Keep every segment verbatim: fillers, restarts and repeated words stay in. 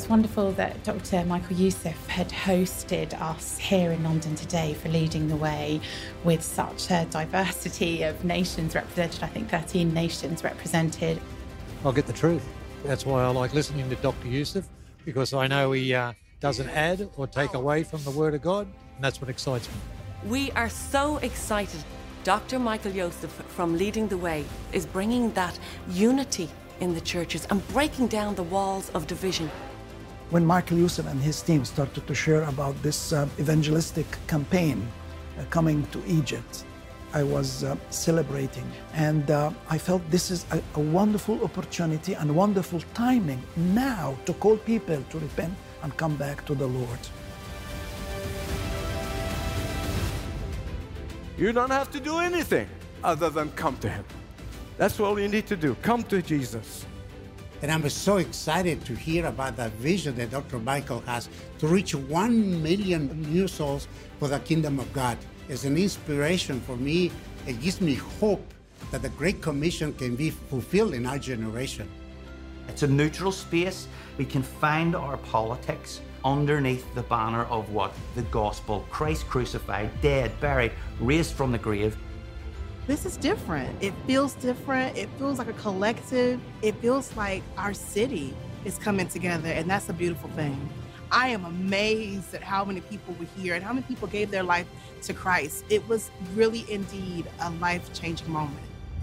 was wonderful that Doctor Michael Youssef had hosted us here in London today for Leading the Way with such a diversity of nations represented. I think thirteen nations represented. I'll get the truth. That's why I like listening to Doctor Youssef, because I know he uh, doesn't add or take away from the Word of God, and that's what excites me. We are so excited. Doctor Michael Youssef from Leading the Way is bringing that unity in the churches and breaking down the walls of division. When Michael Youssef and his team started to share about this uh, evangelistic campaign uh, coming to Egypt, I was uh, celebrating, and uh, I felt this is a, a wonderful opportunity and wonderful timing now to call people to repent and come back to the Lord. You don't have to do anything other than come to Him. That's all you need to do. Come to Jesus. And I'm so excited to hear about that vision that Doctor Michael has to reach one million new souls for the kingdom of God. It's an inspiration for me. It gives me hope that the Great Commission can be fulfilled in our generation. It's a neutral space. We can find our politics underneath the banner of what? The gospel. Christ crucified, dead, buried, raised from the grave. This is different. It feels different. It feels like a collective. It feels like our city is coming together, and that's a beautiful thing. I am amazed at how many people were here and how many people gave their life to Christ. It was really indeed a life-changing moment.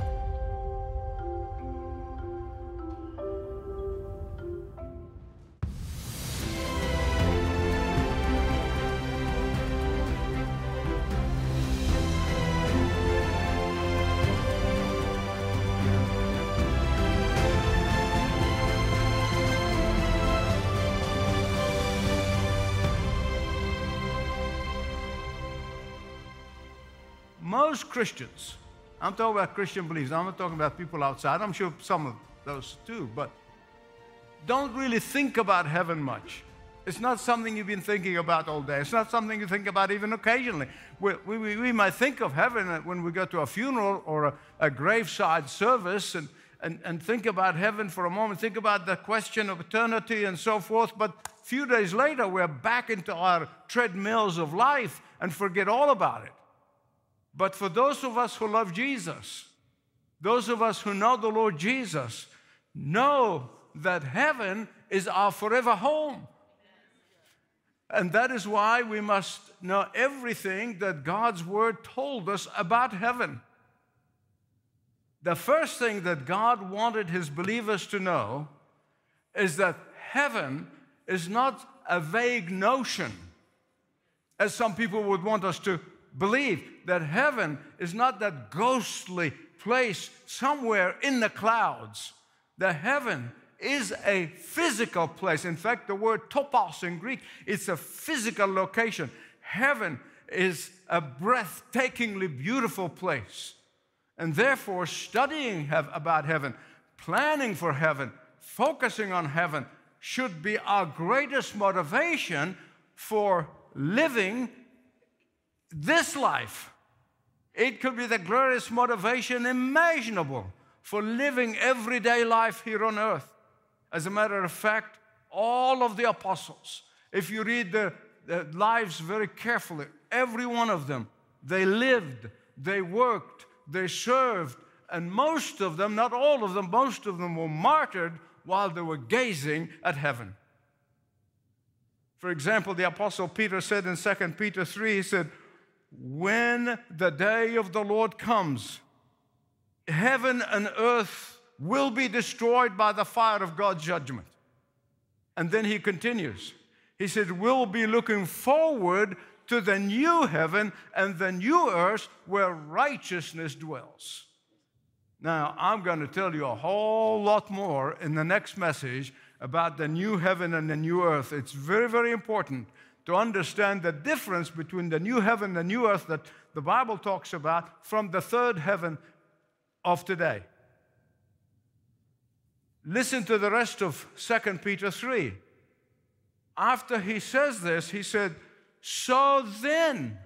Most Christians, I'm talking about Christian beliefs, I'm not talking about people outside, I'm sure some of those too, but don't really think about heaven much. It's not something you've been thinking about all day. It's not something you think about even occasionally. We, we, we might think of heaven when we go to a funeral or a, a graveside service and, and, and think about heaven for a moment, think about the question of eternity and so forth, but a few days later we're back into our treadmills of life and forget all about it. But for those of us who love Jesus, those of us who know the Lord Jesus, know that heaven is our forever home. And that is why we must know everything that God's Word told us about heaven. The first thing that God wanted His believers to know is that heaven is not a vague notion, as some people would want us to believe, that heaven is not that ghostly place somewhere in the clouds. The heaven is a physical place. In fact, the word topos in Greek, it's a physical location. Heaven is a breathtakingly beautiful place. And therefore, studying about heaven, planning for heaven, focusing on heaven should be our greatest motivation for living this life. It could be the greatest motivation imaginable for living everyday life here on earth. As a matter of fact, all of the apostles, if you read their, their lives very carefully, every one of them, they lived, they worked, they served, and most of them, not all of them, most of them were martyred while they were gazing at heaven. For example, the Apostle Peter said in Second Peter three, he said, when the day of the Lord comes, heaven and earth will be destroyed by the fire of God's judgment. And then he continues. He said, we'll be looking forward to the new heaven and the new earth where righteousness dwells. Now, I'm going to tell you a whole lot more in the next message about the new heaven and the new earth. It's very, very important to understand the difference between the new heaven and the new earth that the Bible talks about from the third heaven of today. Listen to the rest of Second Peter three. After he says this, he said, so then,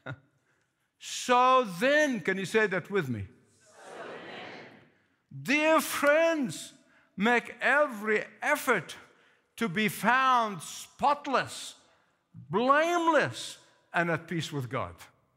so then, can you say that with me? So then. Dear friends, make every effort to be found spotless, blameless, and at peace with God.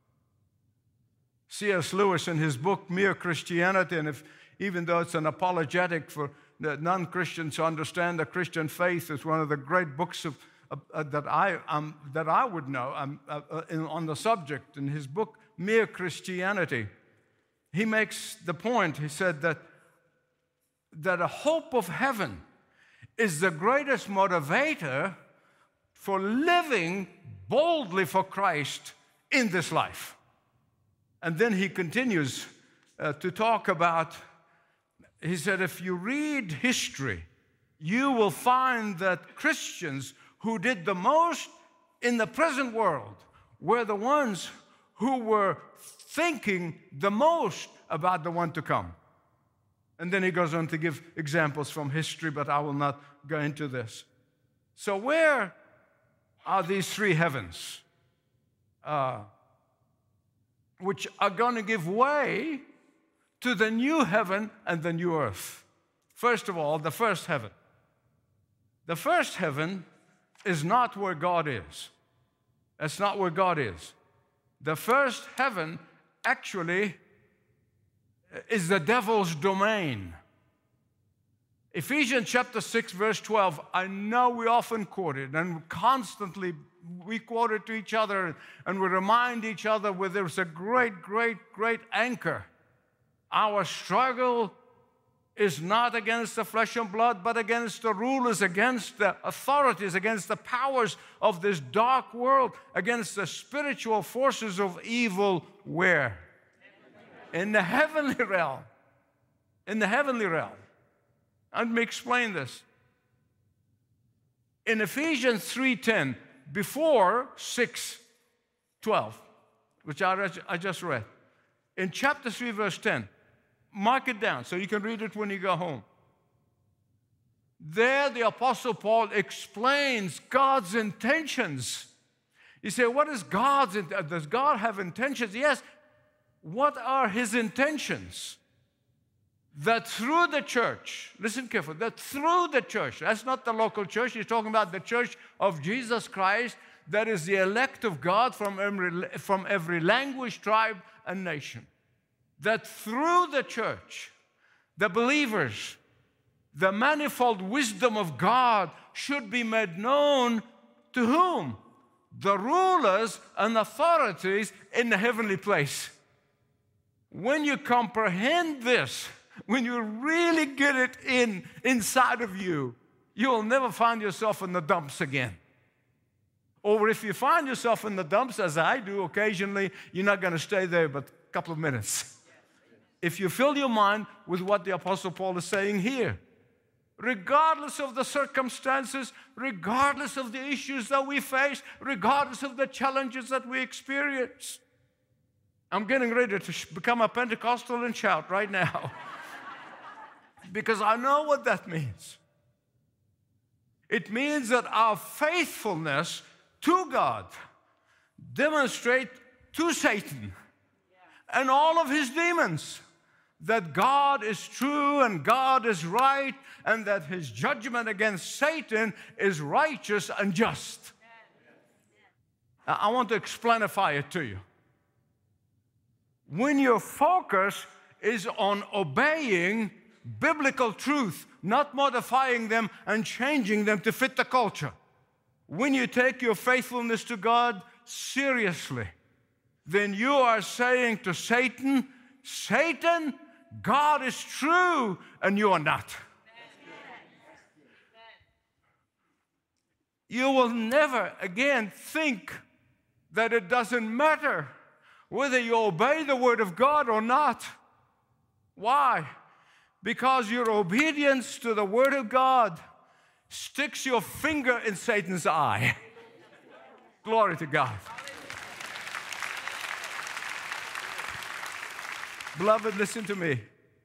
C S Lewis, in his book, Mere Christianity, and if, even though it's an apologetic for non-Christians to understand the Christian faith, it's one of the great books of, uh, that, I, um, that I would know um, uh, uh, in, on the subject. In his book, Mere Christianity, he makes the point, he said that, that a hope of heaven is the greatest motivator for living boldly for Christ in this life. And then he continues uh, to talk about, he said, if you read history, you will find that Christians who did the most in the present world were the ones who were thinking the most about the one to come. And then he goes on to give examples from history, but I will not go into this. So where are these three heavens? Uh, which are going to give way to the new heaven and the new earth. First of all, the first heaven. The first heaven is not where God is. That's not where God is. The first heaven actually is the devil's domain. Ephesians chapter six, verse twelve, I know we often quote it, and constantly we quote it to each other, and we remind each other where there's a great, great, great anchor. Our struggle is not against the flesh and blood, but against the rulers, against the authorities, against the powers of this dark world, against the spiritual forces of evil. Where? In the heavenly realm. In the heavenly realm. Let me explain this. In Ephesians three ten, before six twelve, which I, read, I just read, in chapter three, verse ten, mark it down so you can read it when you go home. There, the Apostle Paul explains God's intentions. You say, what is God's intentions? Does God have intentions? Yes. What are his intentions? That through the church, listen carefully, that through the church, that's not the local church, he's talking about the church of Jesus Christ, that is the elect of God from every, from every language, tribe, and nation. That through the church, the believers, the manifold wisdom of God should be made known to whom? The rulers and authorities in the heavenly place. When you comprehend this, when you really get it in inside of you, you'll never find yourself in the dumps again. Or if you find yourself in the dumps, as I do occasionally, you're not going to stay there but a couple of minutes. If you fill your mind with what the Apostle Paul is saying here, regardless of the circumstances, regardless of the issues that we face, regardless of the challenges that we experience. I'm getting ready to become a Pentecostal and shout right now. Because I know what that means. It means that our faithfulness to God demonstrates to Satan and all of his demons that God is true and God is right, and that his judgment against Satan is righteous and just. Now, I want to explainify it to you. When your focus is on obeying biblical truth, not modifying them and changing them to fit the culture, when you take your faithfulness to God seriously, then you are saying to Satan, Satan, God is true and you are not. You will never again think that it doesn't matter whether you obey the Word of God or not. Why? Because your obedience to the Word of God sticks your finger in Satan's eye. Glory to God. Beloved, listen to me.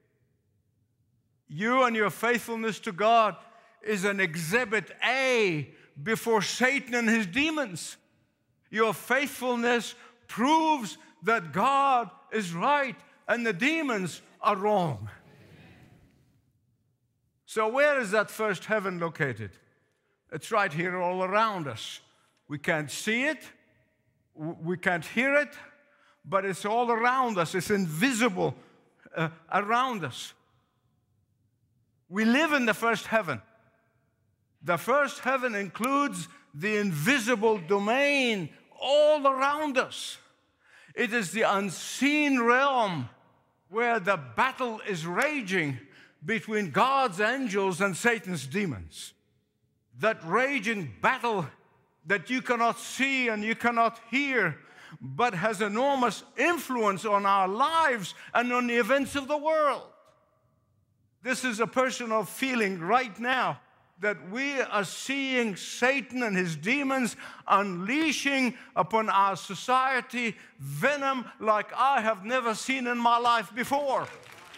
You and your faithfulness to God is an exhibit A before Satan and his demons. Your faithfulness proves that God is right and the demons are wrong. So where is that first heaven located? It's right here all around us. We can't see it, we can't hear it, but it's all around us. It's invisible uh, around us. We live in the first heaven. The first heaven includes the invisible domain all around us. It is the unseen realm where the battle is raging between God's angels and Satan's demons. That raging battle that you cannot see and you cannot hear, but has enormous influence on our lives and on the events of the world. This is a personal feeling right now that we are seeing Satan and his demons unleashing upon our society venom like I have never seen in my life before.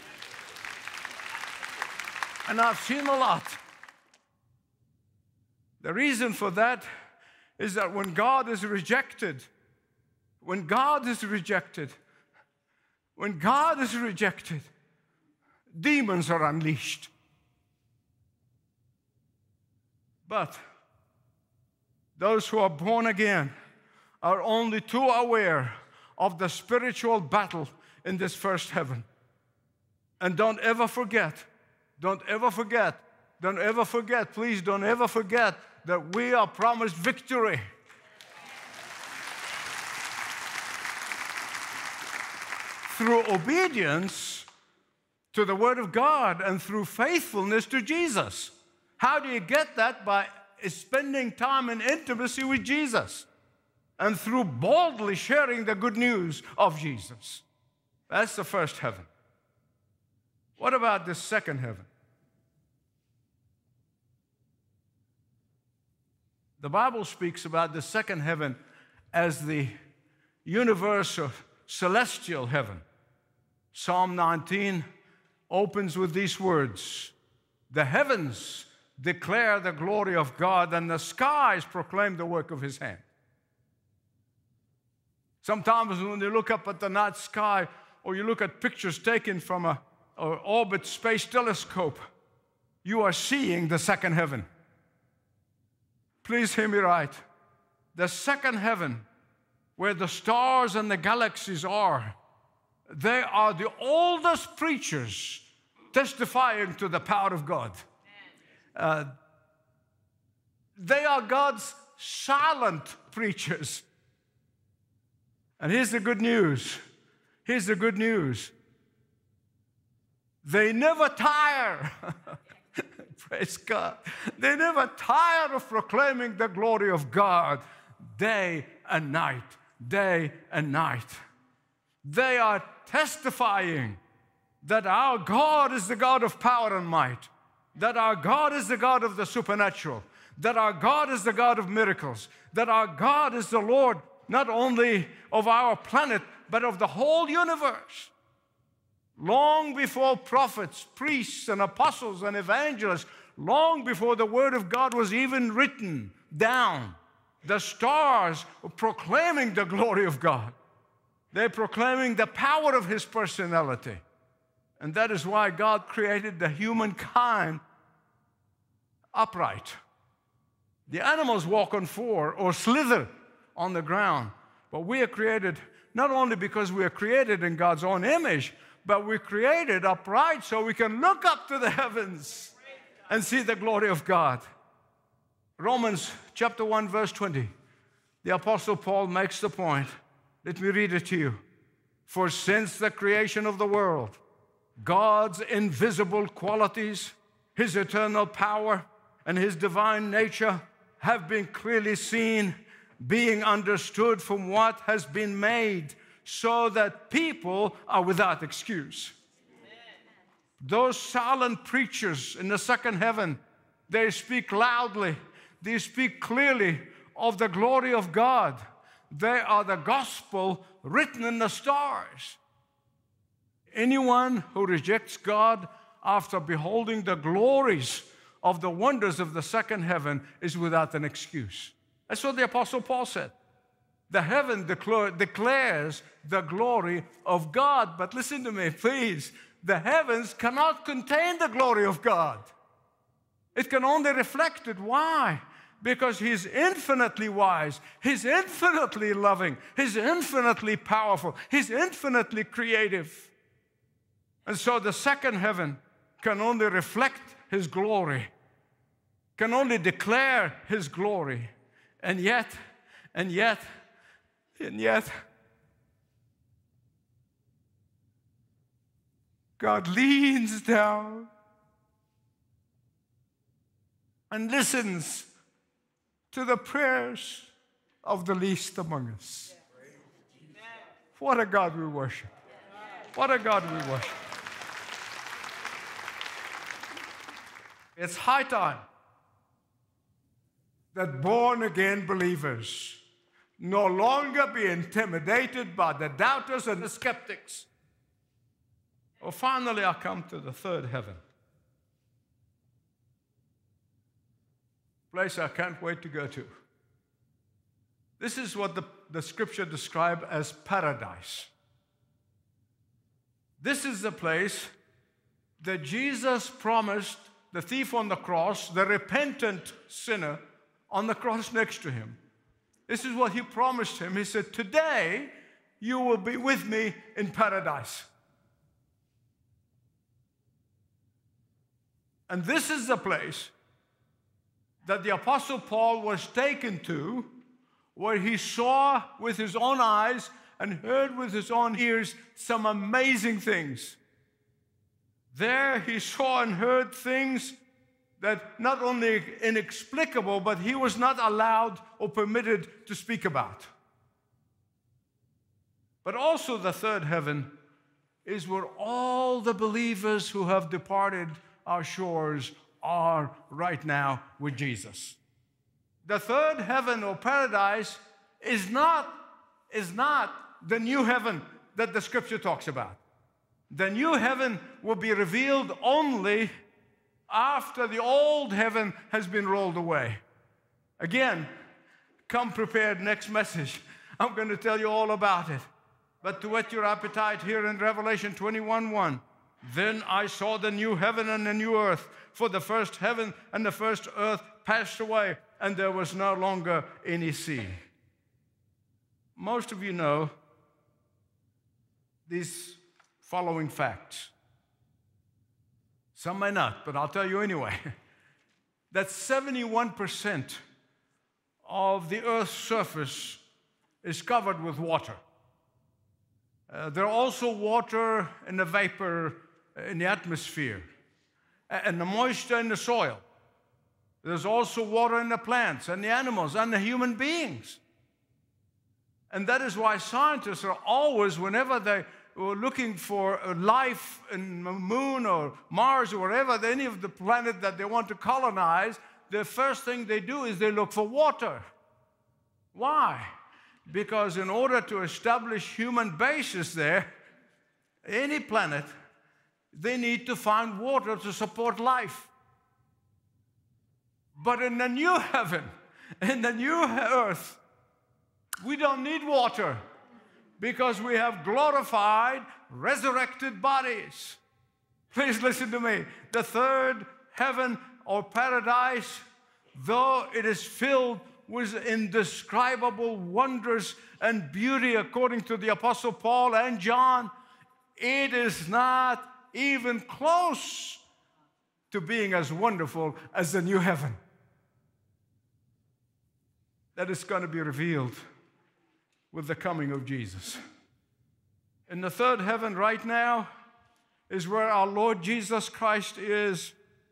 And I've seen a lot. The reason for that is that when God is rejected, when God is rejected, when God is rejected, demons are unleashed. But those who are born again are only too aware of the spiritual battle in this first heaven. And don't ever forget, don't ever forget, don't ever forget, please don't ever forget that we are promised victory. Through obedience to the Word of God and through faithfulness to Jesus. How do you get that? By spending time in intimacy with Jesus and through boldly sharing the good news of Jesus. That's the first heaven. What about the second heaven? The Bible speaks about the second heaven as the universal, celestial heaven. Psalm nineteen opens with these words, "The heavens declare the glory of God, and the skies proclaim the work of His hand." Sometimes when you look up at the night sky, or you look at pictures taken from a, a orbit space telescope, you are seeing the second heaven. Please hear me right. The second heaven, where the stars and the galaxies are, they are the oldest preachers testifying to the power of God. Uh, they are God's silent preachers. And here's the good news. Here's the good news. They never tire. Praise God. They never tire of proclaiming the glory of God day and night, day and night. They are testifying that our God is the God of power and might, that our God is the God of the supernatural, that our God is the God of miracles, that our God is the Lord not only of our planet, but of the whole universe. Long before prophets, priests, and apostles and evangelists, long before the Word of God was even written down, the stars were proclaiming the glory of God. They're proclaiming the power of His personality. And that is why God created the humankind upright. The animals walk on four or slither on the ground. But we are created not only because we are created in God's own image, but we're created upright so we can look up to the heavens and see the glory of God. Romans chapter one, verse twenty. The Apostle Paul makes the point. Let me read it to you. For since the creation of the world, God's invisible qualities, His eternal power, and His divine nature have been clearly seen, being understood from what has been made, so that people are without excuse. Amen. Those silent preachers in the second heaven, they speak loudly, they speak clearly of the glory of God. They are the gospel written in the stars. Anyone who rejects God after beholding the glories of the wonders of the second heaven is without an excuse. That's what the Apostle Paul said. The heaven declare, declares the glory of God. But listen to me, please. The heavens cannot contain the glory of God. It can only reflect it. Why? Because He's infinitely wise, He's infinitely loving, He's infinitely powerful, He's infinitely creative. And so the second heaven can only reflect His glory, can only declare His glory. And yet, and yet, and yet, God leans down and listens to the prayers of the least among us. What a God we worship. What a God we worship. It's high time that born-again believers no longer be intimidated by the doubters and the skeptics. Well, finally, I come to the third heaven. Place I can't wait to go to. This is what the, the scripture describes as paradise. This is the place that Jesus promised the thief on the cross, the repentant sinner on the cross next to him. This is what He promised him. He said, today you will be with me in paradise. And this is the place that the Apostle Paul was taken to, where he saw with his own eyes and heard with his own ears some amazing things. There he saw and heard things that not only inexplicable, but he was not allowed or permitted to speak about. But also the third heaven is where all the believers who have departed our shores are right now with Jesus. The third heaven or paradise is not, is not the new heaven that the scripture talks about. The new heaven will be revealed only after the old heaven has been rolled away. Again, come prepared, next message. I'm going to tell you all about it. But to whet your appetite, here in Revelation twenty-one one, then I saw the new heaven and the new earth, for the first heaven and the first earth passed away, and there was no longer any sea. Most of you know these following facts. Some may not, but I'll tell you anyway. That seventy-one percent of the earth's surface is covered with water. Uh, there are also water in the vapor in the atmosphere and the moisture in the soil. There's also water in the plants and the animals and the human beings. And that is why scientists are always, whenever they were looking for life in the moon or Mars or wherever, any of the planet that they want to colonize, the first thing they do is they look for water. Why? Because in order to establish human bases there, any planet, they need to find water to support life. But in the new heaven, in the new earth, we don't need water because we have glorified, resurrected bodies. Please listen to me. The third heaven or paradise, though it is filled with indescribable wonders and beauty according to the Apostle Paul and John, it is not even close to being as wonderful as the new heaven that is going to be revealed with the coming of Jesus. In the third heaven right now is where our Lord Jesus Christ is,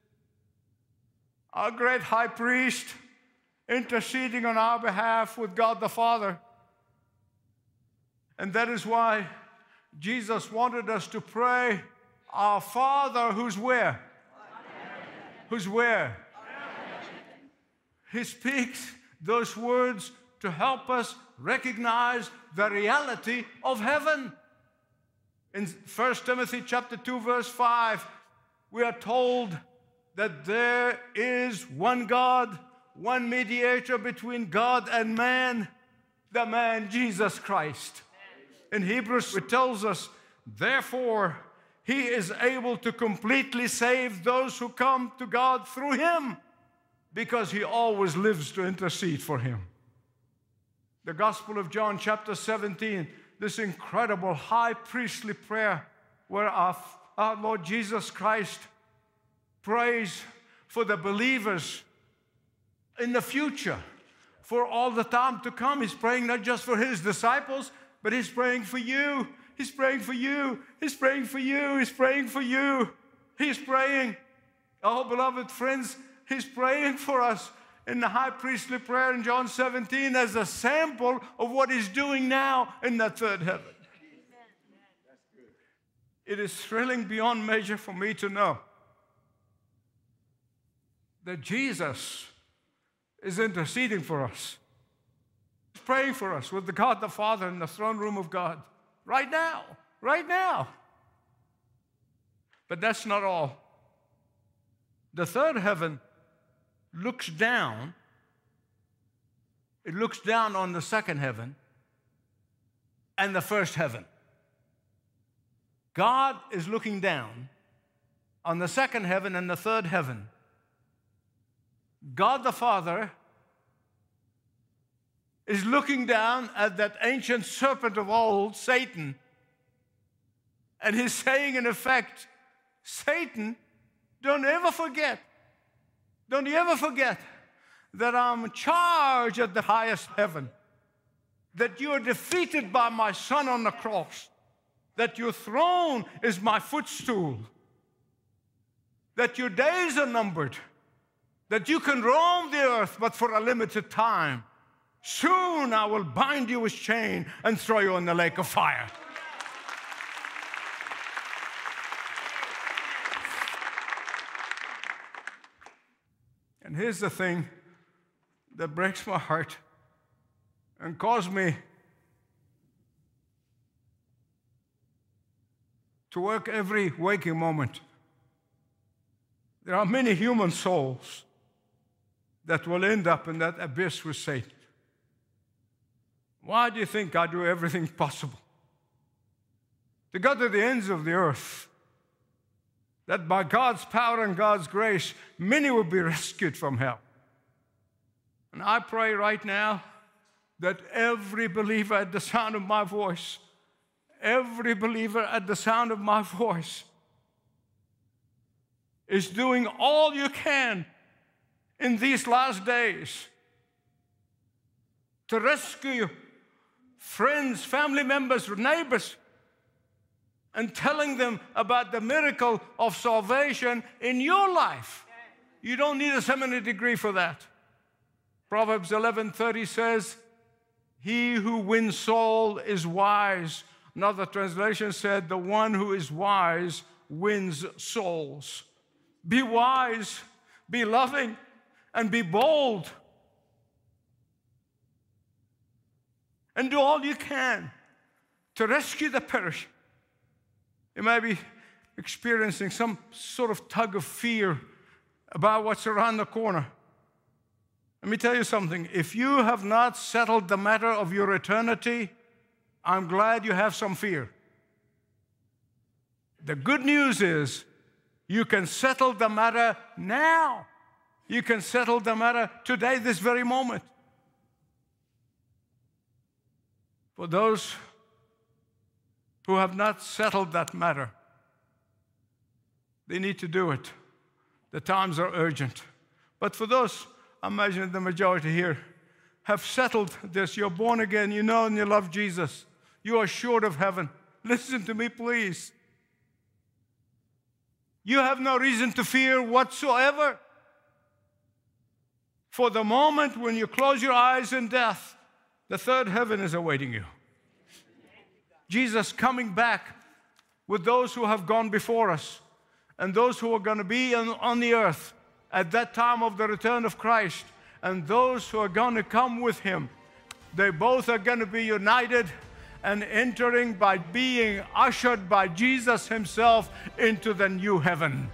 our great high priest, interceding on our behalf with God the Father. And that is why Jesus wanted us to pray, our Father who's where? Amen. Who's where? Amen. He speaks those words to help us recognize the reality of heaven. In First Timothy chapter two, verse five, we are told that there is one God, one mediator between God and man, the man Jesus Christ. In Hebrews, it tells us, therefore, he is able to completely save those who come to God through him, because he always lives to intercede for him. The Gospel of John, chapter seventeen, this incredible high priestly prayer where our, our Lord Jesus Christ prays for the believers in the future, for all the time to come. He's praying not just for his disciples, but he's praying for you. He's praying for you. He's praying for you. He's praying for you. He's praying. Oh, beloved friends, he's praying for us in the high priestly prayer in John seventeen as a sample of what he's doing now in that third heaven. It is thrilling beyond measure for me to know that Jesus is interceding for us. He's praying for us with the God the Father in the throne room of God. Right now. Right now. But that's not all. The third heaven looks down. It looks down on the second heaven and the first heaven. God is looking down on the second heaven and the third heaven. God the Father is looking down at that ancient serpent of old, Satan, and he's saying, in effect, Satan, don't ever forget, don't you ever forget that I'm in charge at the highest heaven, that you are defeated by my Son on the cross, that your throne is my footstool, that your days are numbered, that you can roam the earth but for a limited time. Soon I will bind you with chain and throw you in the lake of fire. And here's the thing that breaks my heart and caused me to work every waking moment. There are many human souls that will end up in that abyss with Satan. Why do you think I do everything possible to go to the ends of the earth, that by God's power and God's grace, many will be rescued from hell? And I pray right now that every believer at the sound of my voice, every believer at the sound of my voice is doing all you can in these last days to rescue friends, family members, neighbors, and telling them about the miracle of salvation in your life. You don't need a seminary degree for that. Proverbs eleven thirty says, he who wins soul is wise. Another translation said, the one who is wise wins souls. Be wise, be loving, and be bold. And do all you can to rescue the perishing. You may be experiencing some sort of tug of fear about what's around the corner. Let me tell you something. If you have not settled the matter of your eternity, I'm glad you have some fear. The good news is you can settle the matter now. You can settle the matter today, this very moment. For those who have not settled that matter, they need to do it. The times are urgent. But for those, I imagine the majority here, have settled this. You're born again, you know, and you love Jesus. You are sure of heaven. Listen to me, please. You have no reason to fear whatsoever. For the moment when you close your eyes in death, the third heaven is awaiting you. Jesus coming back with those who have gone before us and those who are going to be on, on the earth at that time of the return of Christ, and those who are going to come with him. They both are going to be united and entering by being ushered by Jesus himself into the new heaven.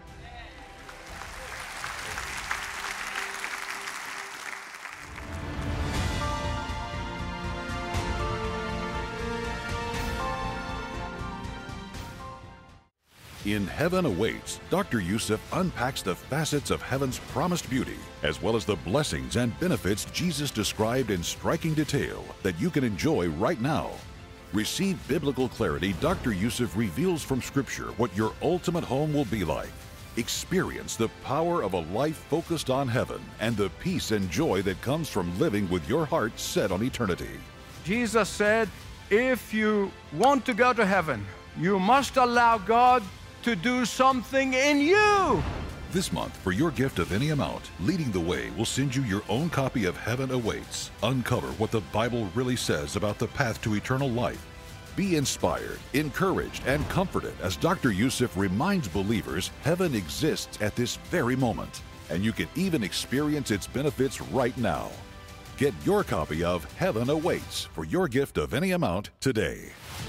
In Heaven Awaits, Doctor Youssef unpacks the facets of heaven's promised beauty, as well as the blessings and benefits Jesus described in striking detail that you can enjoy right now. Receive biblical clarity. Doctor Youssef reveals from Scripture what your ultimate home will be like. Experience the power of a life focused on heaven and the peace and joy that comes from living with your heart set on eternity. Jesus said, if you want to go to heaven, you must allow God to do something in you. This month, for your gift of any amount, Leading the Way will send you your own copy of Heaven Awaits. Uncover what the Bible really says about the path to eternal life. Be inspired, encouraged, and comforted as Doctor Youssef reminds believers heaven exists at this very moment, and you can even experience its benefits right now. Get your copy of Heaven Awaits for your gift of any amount today.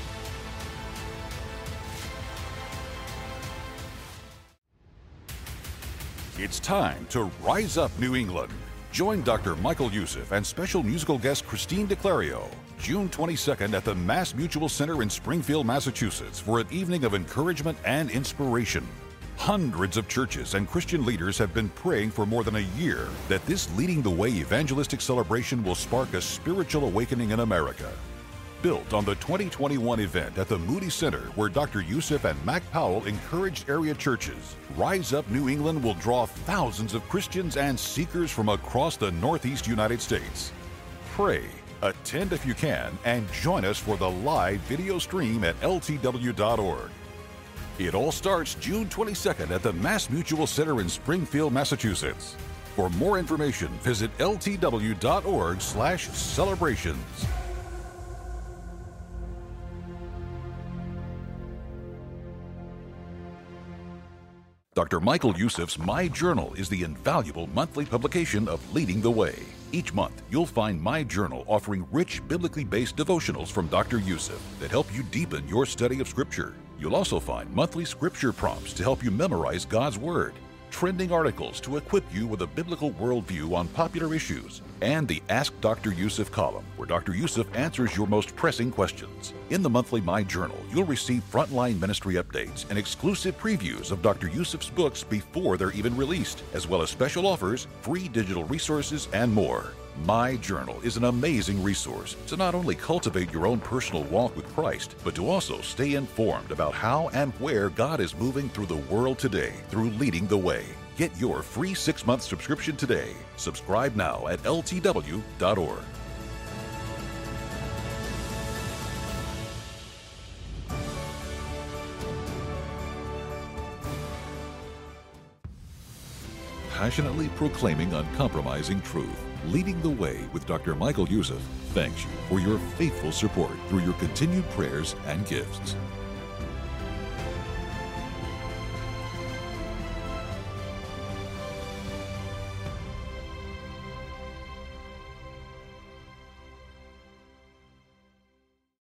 It's time to rise up, New England. Join Doctor Michael Youssef and special musical guest Christine DeClario, June twenty-second at the Mass Mutual Center in Springfield, Massachusetts, for an evening of encouragement and inspiration. Hundreds of churches and Christian leaders have been praying for more than a year that this Leading the Way evangelistic celebration will spark a spiritual awakening in America. Built on the twenty twenty-one event at the Moody Center, where Doctor Youssef and Mac Powell encouraged area churches, Rise Up New England will draw thousands of Christians and seekers from across the Northeast United States. Pray, attend if you can, and join us for the live video stream at L T W dot org. It all starts June twenty-second at the Mass Mutual Center in Springfield, Massachusetts. For more information, visit L T W dot org slash celebrations. Doctor Michael Youssef's My Journal is the invaluable monthly publication of Leading the Way. Each month, you'll find My Journal offering rich, biblically based devotionals from Doctor Youssef that help you deepen your study of Scripture. You'll also find monthly Scripture prompts to help you memorize God's Word, trending articles to equip you with a biblical worldview on popular issues, and the Ask Doctor Youssef column, where Doctor Youssef answers your most pressing questions. In the monthly My Journal, you'll receive frontline ministry updates and exclusive previews of Doctor Youssef's books before they're even released, as well as special offers, free digital resources, and more. My Journal is an amazing resource to not only cultivate your own personal walk with Christ, but to also stay informed about how and where God is moving through the world today through Leading the Way. Get your free six-month subscription today. Subscribe now at L T W dot org. Passionately proclaiming uncompromising truth. Leading the Way with Doctor Michael Youssef thanks you for your faithful support through your continued prayers and gifts.